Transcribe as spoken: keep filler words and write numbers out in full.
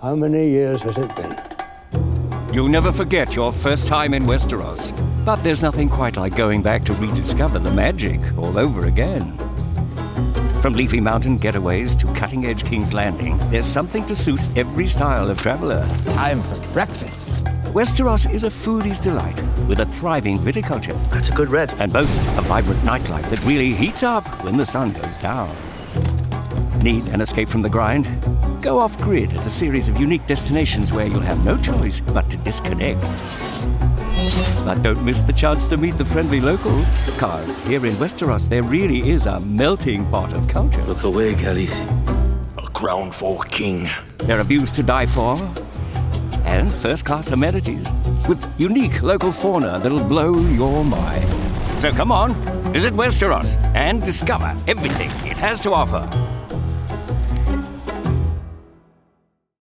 How many years has it been? You'll never forget your first time in Westeros. But there's nothing quite like going back to rediscover the magic all over again. From leafy mountain getaways to cutting-edge King's Landing, there's something to suit every style of traveler. Time for breakfast. Westeros is a foodie's delight with a thriving viticulture. That's a good red. And boasts a vibrant nightlife that really heats up when the sun goes down. Need an escape from the grind? Go off-grid at a series of unique destinations where you'll have no choice but to disconnect. But don't miss the chance to meet the friendly locals, because here in Westeros there really is a melting pot of cultures. Look away, Khaleesi. A crown for a king. There are views to die for, and first-class amenities, with unique local fauna that'll blow your mind. So come on, visit Westeros and discover everything it has to offer.